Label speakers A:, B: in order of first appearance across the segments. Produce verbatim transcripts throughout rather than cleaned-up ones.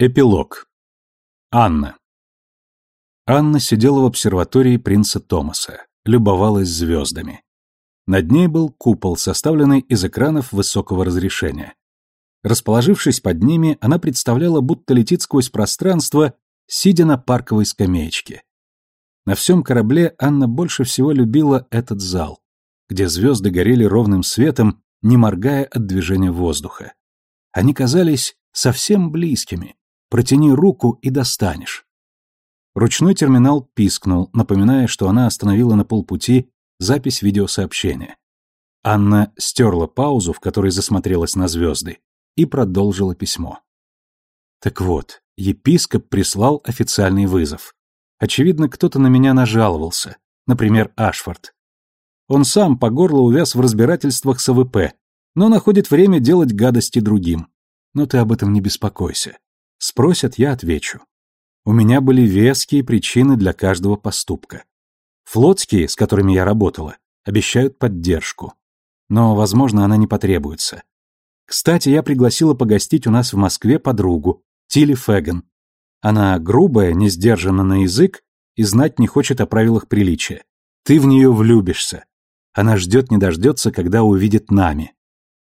A: Эпилог. Анна. Анна сидела в обсерватории принца Томаса, любовалась звездами. Над ней был купол, составленный из экранов высокого разрешения. Расположившись под ними, она представляла, будто летит сквозь пространство, сидя на парковой скамеечке. На всем корабле Анна больше всего любила этот зал, где звезды горели ровным светом, не моргая от движения воздуха. Они казались совсем близкими. Протяни руку и достанешь. Ручной терминал пискнул, напоминая, что она остановила на полпути запись видеосообщения. Анна стерла паузу, в которой засмотрелась на звезды, и продолжила письмо. Так вот, епископ прислал официальный вызов. Очевидно, кто-то на меня нажаловался, например, Ашфорд. Он сам по горло увяз в разбирательствах с А В П, но находит время делать гадости другим. Но ты об этом не беспокойся. Спросят, я отвечу. У меня были веские причины для каждого поступка. Флотские, с которыми я работала, обещают поддержку. Но, возможно, она не потребуется. Кстати, я пригласила погостить у нас в Москве подругу, Тилли Фэган. Она грубая, не сдержана на язык и знать не хочет о правилах приличия. Ты в нее влюбишься. Она ждет не дождется, когда увидит Нами.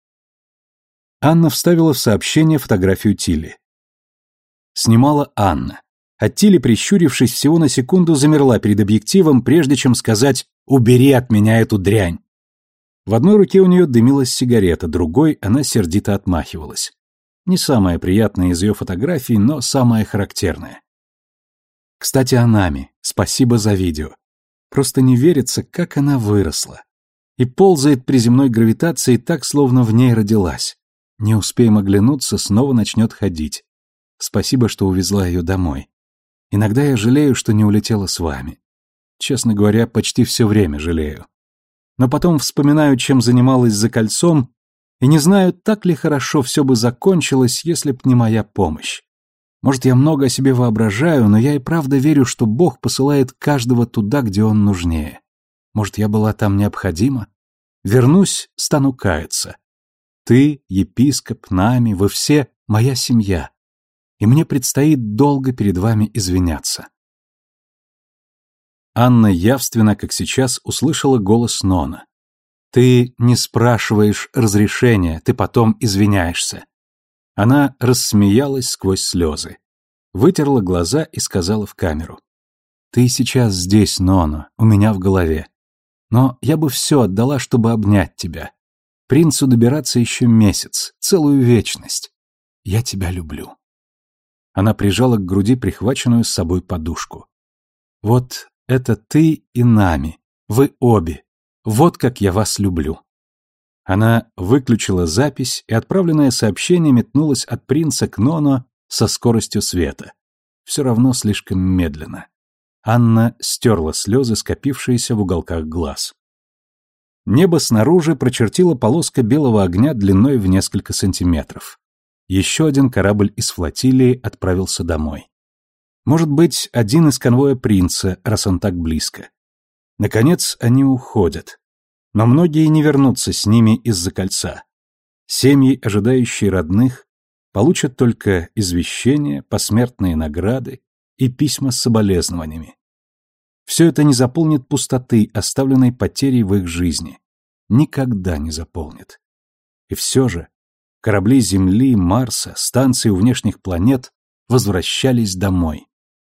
A: Анна вставила в сообщение фотографию Тилли. Снимала Анна. А Тилли, прищурившись, всего на секунду замерла перед объективом, прежде чем сказать «Убери от меня эту дрянь». В одной руке у нее дымилась сигарета, другой она сердито отмахивалась. Не самая приятная из ее фотографий, но самая характерная. Кстати, о Нами. Спасибо за видео. Просто не верится, как она выросла. И ползает при земной гравитации так, словно в ней родилась. Не успеем оглянуться, снова начнет ходить. Спасибо, что увезла ее домой. Иногда я жалею, что не улетела с вами. Честно говоря, почти все время жалею. Но потом вспоминаю, чем занималась за кольцом, и не знаю, так ли хорошо все бы закончилось, если б не моя помощь. Может, я много о себе воображаю, но я и правда верю, что Бог посылает каждого туда, где он нужнее. Может, я была там необходима? Вернусь, стану каяться. Ты, епископ, Нами, вы все моя семья. И мне предстоит долго перед вами извиняться. Анна явственно, как сейчас, услышала голос Нона. Ты не спрашиваешь разрешения, ты потом извиняешься. Она рассмеялась сквозь слезы, вытерла глаза и сказала в камеру. Ты сейчас здесь, Нона, у меня в голове. Но я бы все отдала, чтобы обнять тебя. Принцу добираться еще месяц, целую вечность. Я тебя люблю. Она прижала к груди прихваченную с собой подушку. Вот это ты и Нами, вы обе. Вот как я вас люблю. Она выключила запись, и отправленное сообщение метнулось от принца к Ноно со скоростью света. Все равно слишком медленно. Анна стерла слезы, скопившиеся в уголках глаз. Небо снаружи прочертила полоска белого огня длиной в несколько сантиметров. Еще один корабль из флотилии отправился домой. Может быть, один из конвоя принца, раз он так близко. Наконец, они уходят. Но многие не вернутся с ними из-за кольца. Семьи, ожидающие родных, получат только извещения, посмертные награды и письма с соболезнованиями. Все это не заполнит пустоты, оставленной потерей в их жизни. Никогда не заполнит. И все же корабли Земли, Марса, станции у внешних планет возвращались домой.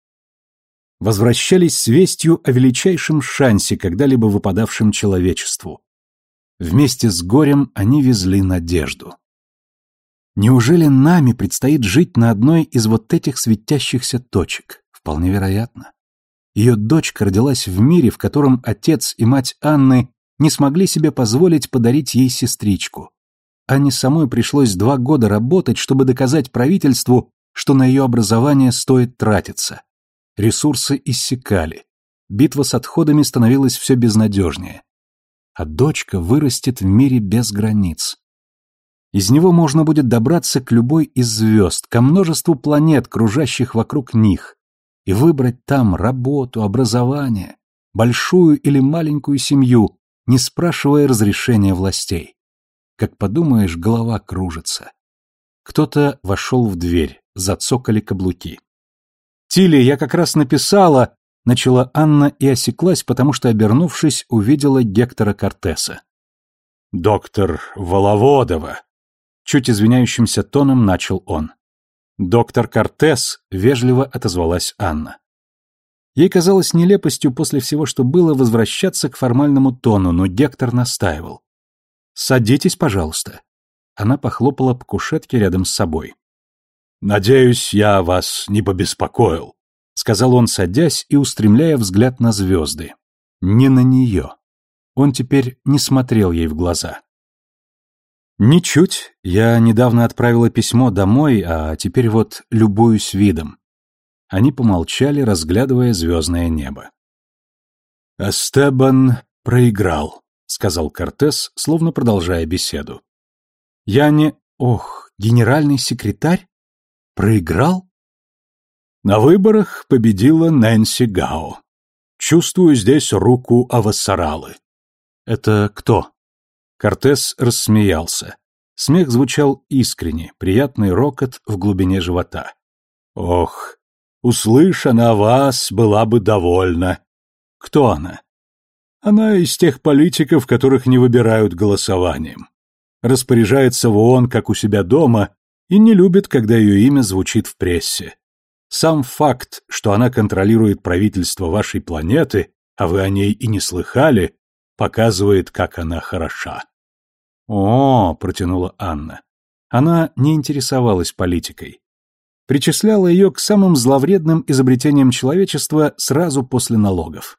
A: Возвращались с вестью о величайшем шансе, когда-либо выпадавшем человечеству. Вместе с горем они везли надежду. Неужели Нами предстоит жить на одной из вот этих светящихся точек? Вполне вероятно. Ее дочка родилась в мире, в котором отец и мать Анны не смогли себе позволить подарить ей сестричку. Анне самой пришлось два года работать, чтобы доказать правительству, что на ее образование стоит тратиться. Ресурсы иссякали. Битва с отходами становилась все безнадежнее. А дочка вырастет в мире без границ. Из него можно будет добраться к любой из звезд, ко множеству планет, кружащих вокруг них, и выбрать там работу, образование, большую или маленькую семью, не спрашивая разрешения властей. Как подумаешь, голова кружится. Кто-то вошел в дверь. зацокали каблуки. «Тилли, я как раз написала», — начала Анна и осеклась, потому что, обернувшись, увидела Гектора Кортеса. «Доктор Воловодова», — чуть извиняющимся тоном начал он. «Доктор Кортес», — вежливо отозвалась Анна. Ей казалось нелепостью после всего, что было, возвращаться к формальному тону, но Гектор настаивал. «Садитесь, пожалуйста». Она похлопала по кушетке рядом с собой. «Надеюсь, я вас не побеспокоил», — сказал он, садясь и устремляя взгляд на звезды. Не на нее. Он теперь не смотрел ей в глаза. «Ничуть. Я недавно отправила письмо домой, а теперь вот любуюсь видом». Они помолчали, разглядывая звездное небо. «Эстебан проиграл», — сказал Кортес, словно продолжая беседу. «Я не... Ох, генеральный секретарь? Проиграл?» «На выборах победила Нэнси Гао. Чувствую здесь руку Авассаралы». «Это кто?» Кортес рассмеялся. Смех звучал искренне, приятный рокот в глубине живота. «Ох, услышь она вас, была бы довольна». «Кто она?» «Она из тех политиков, которых не выбирают голосованием. Распоряжается в ООН, как у себя дома, и не любит, когда ее имя звучит в прессе. Сам факт, что она контролирует правительство вашей планеты, а вы о ней и не слыхали, показывает, как она хороша». «О, — протянула Анна, — она не интересовалась политикой. Причисляла ее к самым зловредным изобретениям человечества сразу после налогов».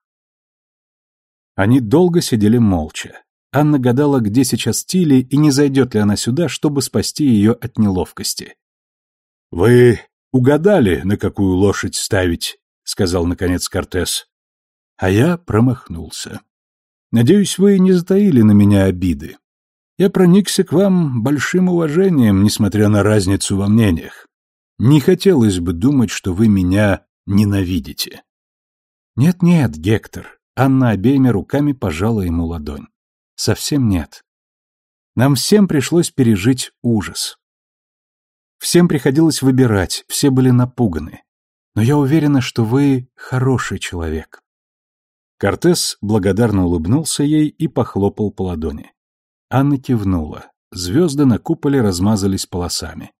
A: Они долго сидели молча. Анна гадала, где сейчас Тилли и не зайдет ли она сюда, чтобы спасти ее от неловкости. «Вы угадали, на какую лошадь ставить?» — сказал, наконец, Кортес. «А я промахнулся. Надеюсь, вы не затаили на меня обиды. Я проникся к вам большим уважением, несмотря на разницу во мнениях. Не хотелось бы думать, что вы меня ненавидите». «Нет-нет, Гектор», — Анна обеими руками пожала ему ладонь. «Совсем нет. Нам всем пришлось пережить ужас. Всем приходилось выбирать, все были напуганы. Но я уверена, что вы хороший человек». Кортес благодарно улыбнулся ей и похлопал по ладони. Анна кивнула. Звезды на куполе размазались полосами.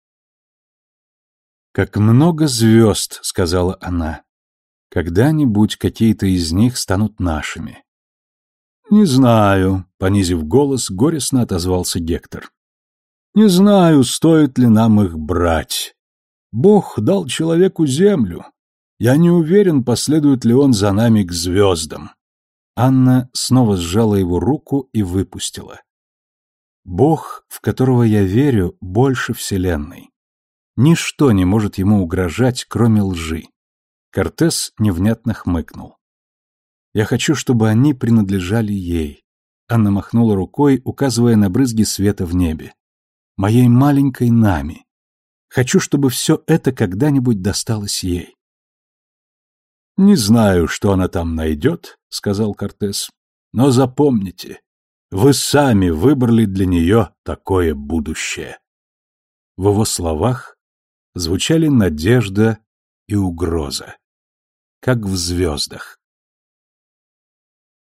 A: «Как много звезд», — сказала она. «Когда-нибудь какие-то из них станут нашими». «Не знаю», — понизив голос, горестно отозвался Гектор. «Не знаю, стоит ли нам их брать. Бог дал человеку землю. Я не уверен, последует ли он за нами к звездам». Анна снова сжала его руку и выпустила. «Бог, в которого я верю, больше Вселенной. Ничто не может ему угрожать, кроме лжи». Кортес невнятно хмыкнул. «Я хочу, чтобы они принадлежали ей». Анна махнула рукой, указывая на брызги света в небе. «Моей маленькой Нами. Хочу, чтобы все это когда-нибудь досталось ей». «Не знаю, что она там найдет», — сказал Кортес, — «но запомните, вы сами выбрали для нее такое будущее». В его словах звучали надежда и угроза, как в звездах.